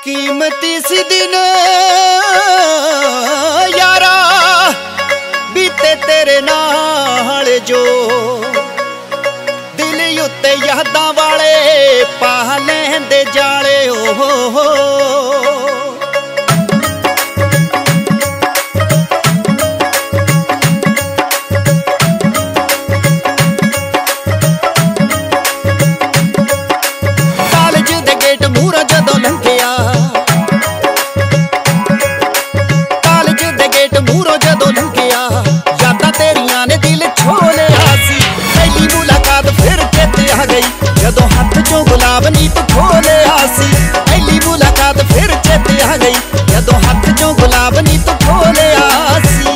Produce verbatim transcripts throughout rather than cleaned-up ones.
कीमती सी दिन यारा बीते तेरे नाल जो दिल उत्ते यादां वाले पा लैंदे जाले ओ जदों हथ चों गुलाब नी तू खोलिया सी पहली मुलाकात फिर चेते आ गई जदों हथ चों गुलाब नी तू खोलिया सी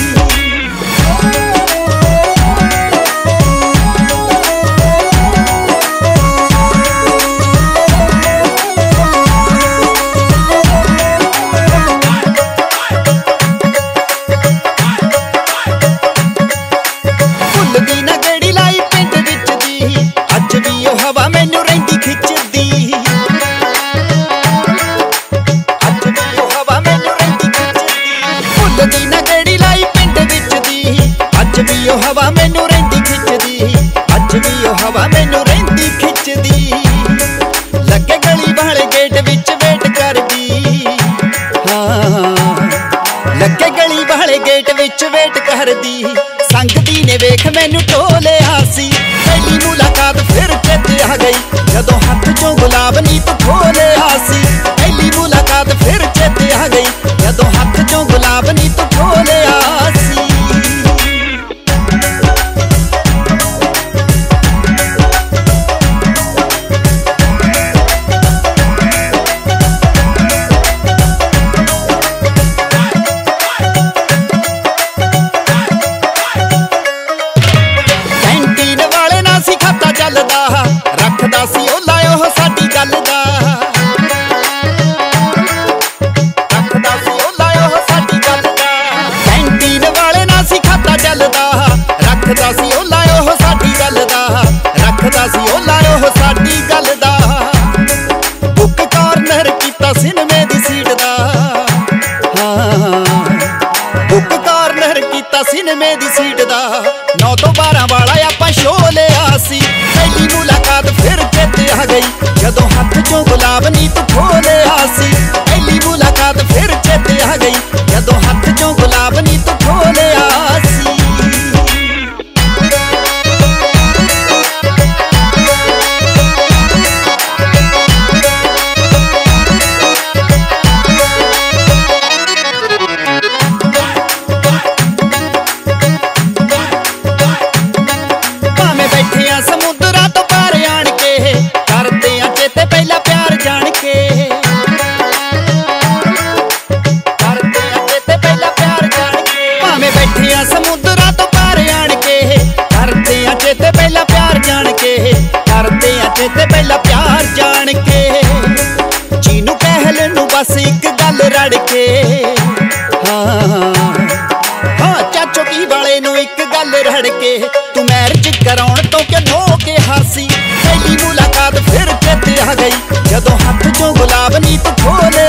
हवा मैनू रहिंदी खिचदी अज भी ओ हवा मैनू रहिंदी खिचदी लगे गली वाले गेट विच वेट करदी हाँ लगे गली वाले गेट विच वेट करदी संगदी ने वेख मैनू टोलिया सी पहली मुलाकात फिर चेते आ गई जदों हथ चों गुलाब नी तू खोलिया सी पहली मुलाकात फिर चेते आ गई जदों हथ चों गुलाब नी तू खोलिया सी रखदा सी ओ लायो हो साडी गल दा रखदा सी ओ लायो हो साडी गल दा कैंटीन वाले ना सी खाता चलदा रखदा सी ओ लायो हो साडी गल दा रखदा सी ओ लायो हो साडी गल दा बुक कॉर्नर कीता सिनेमे दी सीट दा हाँ बुक कॉर्नर कीता सिनेमे दी सीट दा नौ तो बारह वाला आपां शो लिया सी पहली मुलाकात फिर चेते आ गई जदों हथ चों गुलाब नी तू खोलिया सी पहली मुलाकात फिर चेते आ गई जदों हथ चों गुलाब नी तू खोलिया सी समुद्रा तो पार आण के करदे आ चेते पहला प्यार जान के करदे आ चेते पहला प्यार जान के भावें बैठे आ समुद्रा तो पार आण के करदे आ चेते पहला प्यार जान के करदे आ चेते पहला प्यार जान के जीनू कहल नू बस एक गल रड़ के हाँ हाँ चाचो की वाले नू एक गल रड़ के तू मैरिज कराउण तो के नो के हासी पहली मुलाकात फिर चेते आ गई जदों हथ चों गुलाब नी तू खोलिया